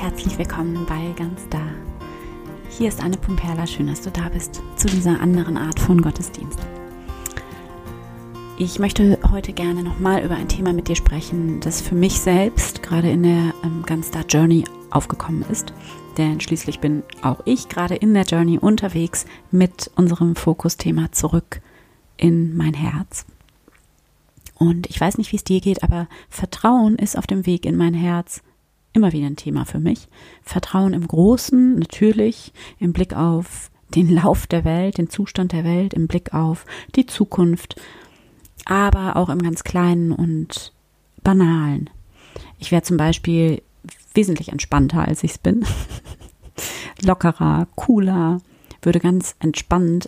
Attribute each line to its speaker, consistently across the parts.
Speaker 1: herzlich willkommen bei Ganz Da. Hier ist Anne Pumperla, schön, dass du da bist zu dieser anderen Art von Gottesdienst. Ich möchte heute gerne nochmal über ein Thema mit dir sprechen, das für mich selbst gerade in der Ganz Da Journey aufgekommen ist. Denn schließlich bin auch ich gerade in der Journey unterwegs mit unserem Fokusthema zurück in mein Herz. Und ich weiß nicht, wie es dir geht, aber Vertrauen ist auf dem Weg in mein Herz immer wieder ein Thema für mich. Vertrauen im Großen, natürlich, im Blick auf den Lauf der Welt, den Zustand der Welt, im Blick auf die Zukunft, aber auch im ganz Kleinen und Banalen. Ich wäre zum Beispiel wesentlich entspannter, als ich es bin. Lockerer, cooler, würde ganz entspannt,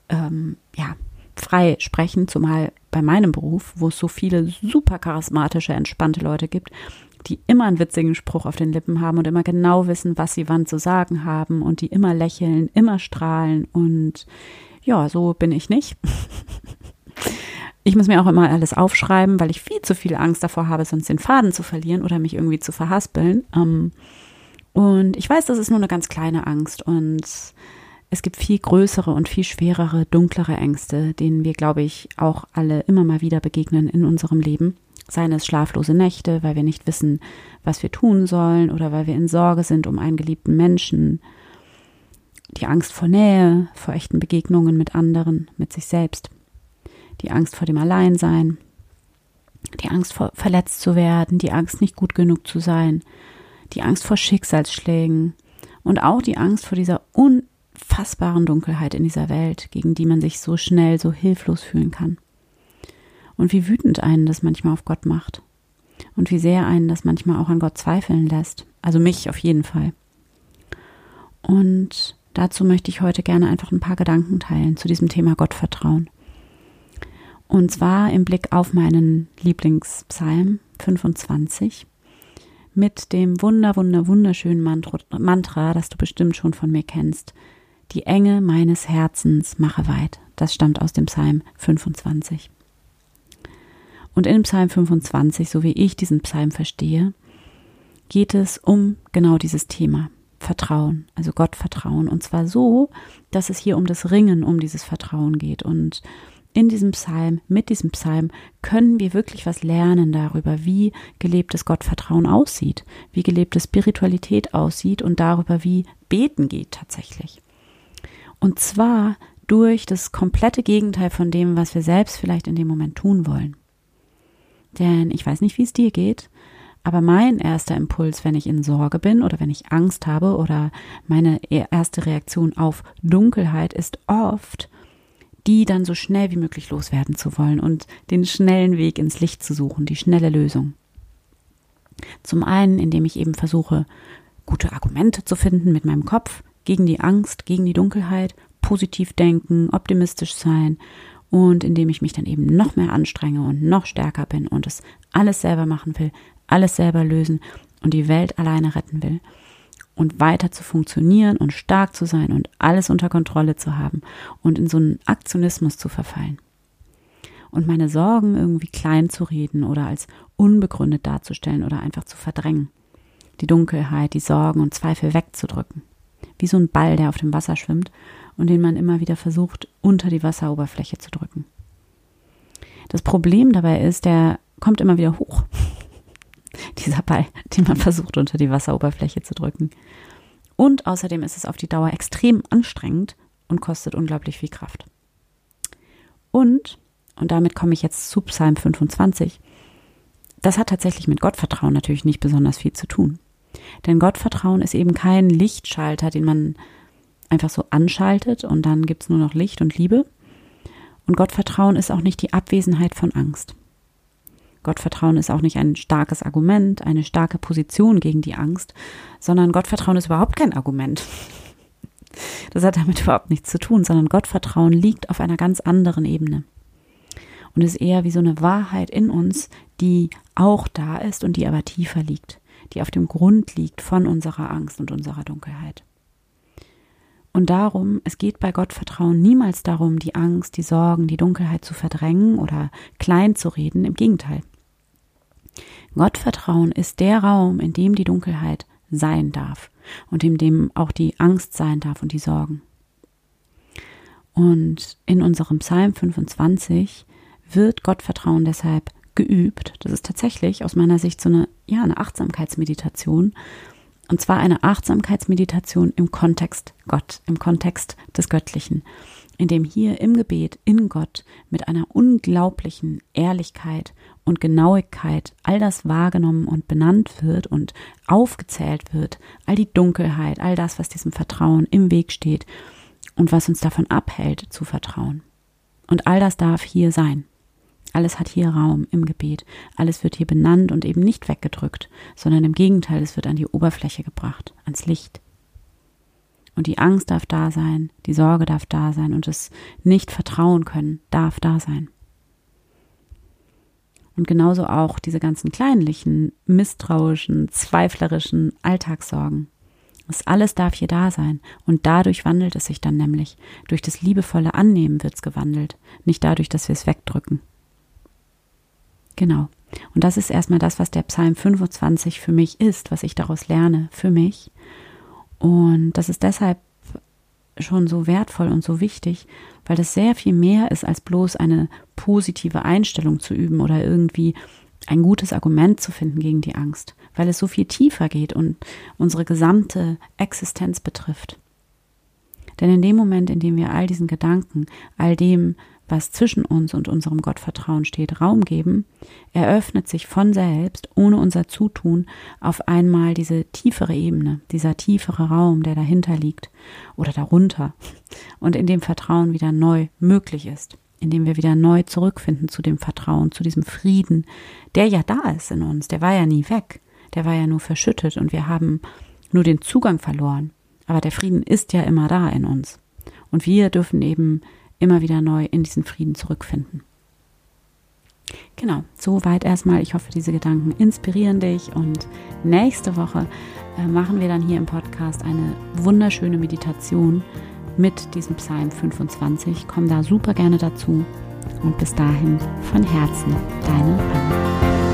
Speaker 1: frei sprechen, zumal bei meinem Beruf, wo es so viele super charismatische, entspannte Leute gibt, die immer einen witzigen Spruch auf den Lippen haben und immer genau wissen, was sie wann zu sagen haben und die immer lächeln, immer strahlen und ja, so bin ich nicht. Ich muss mir auch immer alles aufschreiben, weil ich viel zu viel Angst davor habe, sonst den Faden zu verlieren oder mich irgendwie zu verhaspeln. Und ich weiß, das ist nur eine ganz kleine Angst und es gibt viel größere und viel schwerere, dunklere Ängste, denen wir, glaube ich, auch alle immer mal wieder begegnen in unserem Leben. Seien es schlaflose Nächte, weil wir nicht wissen, was wir tun sollen oder weil wir in Sorge sind um einen geliebten Menschen. Die Angst vor Nähe, vor echten Begegnungen mit anderen, mit sich selbst. Die Angst vor dem Alleinsein. Die Angst vor verletzt zu werden, die Angst nicht gut genug zu sein. Die Angst vor Schicksalsschlägen und auch die Angst vor dieser unfassbaren Dunkelheit in dieser Welt, gegen die man sich so schnell, so hilflos fühlen kann. Und wie wütend einen das manchmal auf Gott macht. Und wie sehr einen das manchmal auch an Gott zweifeln lässt. Also mich auf jeden Fall. Und dazu möchte ich heute gerne einfach ein paar Gedanken teilen zu diesem Thema Gottvertrauen. Und zwar im Blick auf meinen Lieblingspsalm 25 mit dem wunderschönen Mantra, das du bestimmt schon von mir kennst. Die Enge meines Herzens mache weit. Das stammt aus dem Psalm 25. Und in Psalm 25, so wie ich diesen Psalm verstehe, geht es um genau dieses Thema, Vertrauen, also Gottvertrauen. Und zwar so, dass es hier um das Ringen um dieses Vertrauen geht. Und in diesem Psalm, mit diesem Psalm, können wir wirklich was lernen darüber, wie gelebtes Gottvertrauen aussieht, wie gelebte Spiritualität aussieht und darüber, wie Beten geht tatsächlich. Und zwar durch das komplette Gegenteil von dem, was wir selbst vielleicht in dem Moment tun wollen. Denn ich weiß nicht, wie es dir geht, aber mein erster Impuls, wenn ich in Sorge bin oder wenn ich Angst habe oder meine erste Reaktion auf Dunkelheit ist oft, die dann so schnell wie möglich loswerden zu wollen und den schnellen Weg ins Licht zu suchen, die schnelle Lösung. Zum einen, indem ich eben versuche, gute Argumente zu finden mit meinem Kopf gegen die Angst, gegen die Dunkelheit, positiv denken, optimistisch sein und indem ich mich dann eben noch mehr anstrenge und noch stärker bin und es alles selber machen will, alles selber lösen und die Welt alleine retten will. Und weiter zu funktionieren und stark zu sein und alles unter Kontrolle zu haben und in so einen Aktionismus zu verfallen. Und meine Sorgen irgendwie klein zu reden oder als unbegründet darzustellen oder einfach zu verdrängen. Die Dunkelheit, die Sorgen und Zweifel wegzudrücken. Wie so ein Ball, der auf dem Wasser schwimmt und den man immer wieder versucht, unter die Wasseroberfläche zu drücken. Das Problem dabei ist, der kommt immer wieder hoch. Dieser Ball, den man versucht, unter die Wasseroberfläche zu drücken. Und außerdem ist es auf die Dauer extrem anstrengend und kostet unglaublich viel Kraft. Und damit komme ich jetzt zu Psalm 25, das hat tatsächlich mit Gottvertrauen natürlich nicht besonders viel zu tun. Denn Gottvertrauen ist eben kein Lichtschalter, den man einfach so anschaltet und dann gibt es nur noch Licht und Liebe. Und Gottvertrauen ist auch nicht die Abwesenheit von Angst. Gottvertrauen ist auch nicht ein starkes Argument, eine starke Position gegen die Angst, sondern Gottvertrauen ist überhaupt kein Argument. Das hat damit überhaupt nichts zu tun, sondern Gottvertrauen liegt auf einer ganz anderen Ebene. Und ist eher wie so eine Wahrheit in uns, die auch da ist und die aber tiefer liegt, die auf dem Grund liegt von unserer Angst und unserer Dunkelheit. Und darum, es geht bei Gottvertrauen niemals darum, die Angst, die Sorgen, die Dunkelheit zu verdrängen oder klein zu reden, im Gegenteil. Gottvertrauen ist der Raum, in dem die Dunkelheit sein darf und in dem auch die Angst sein darf und die Sorgen. Und in unserem Psalm 25 wird Gottvertrauen deshalb geübt. Das ist tatsächlich aus meiner Sicht so eine Achtsamkeitsmeditation. Und zwar eine Achtsamkeitsmeditation im Kontext Gott, im Kontext des Göttlichen, in dem hier im Gebet in Gott mit einer unglaublichen Ehrlichkeit und Genauigkeit all das wahrgenommen und benannt wird und aufgezählt wird, all die Dunkelheit, all das, was diesem Vertrauen im Weg steht und was uns davon abhält, zu vertrauen. Und all das darf hier sein. Alles hat hier Raum im Gebet. Alles wird hier benannt und eben nicht weggedrückt, sondern im Gegenteil, es wird an die Oberfläche gebracht, ans Licht. Und die Angst darf da sein, die Sorge darf da sein und das Nicht-Vertrauen können darf da sein. Und genauso auch diese ganzen kleinlichen, misstrauischen, zweiflerischen Alltagssorgen. Das alles darf hier da sein und dadurch wandelt es sich dann nämlich. Durch das liebevolle Annehmen wird es gewandelt, nicht dadurch, dass wir es wegdrücken. Genau. Und das ist erstmal das, was der Psalm 25 für mich ist, was ich daraus lerne für mich. Und das ist deshalb schon so wertvoll und so wichtig, weil das sehr viel mehr ist, als bloß eine positive Einstellung zu üben oder irgendwie ein gutes Argument zu finden gegen die Angst, weil es so viel tiefer geht und unsere gesamte Existenz betrifft. Denn in dem Moment, in dem wir all diesen Gedanken, all dem, was zwischen uns und unserem Gottvertrauen steht, Raum geben, eröffnet sich von selbst, ohne unser Zutun, auf einmal diese tiefere Ebene, dieser tiefere Raum, der dahinter liegt oder darunter und in dem Vertrauen wieder neu möglich ist, in dem wir wieder neu zurückfinden zu dem Vertrauen, zu diesem Frieden, der ja da ist in uns, der war ja nie weg, der war ja nur verschüttet und wir haben nur den Zugang verloren, aber der Frieden ist ja immer da in uns und wir dürfen eben immer wieder neu in diesen Frieden zurückfinden. Genau, soweit erstmal. Ich hoffe, diese Gedanken inspirieren dich und nächste Woche machen wir dann hier im Podcast eine wunderschöne Meditation mit diesem Psalm 25. Komm da super gerne dazu und bis dahin von Herzen, deine Anne.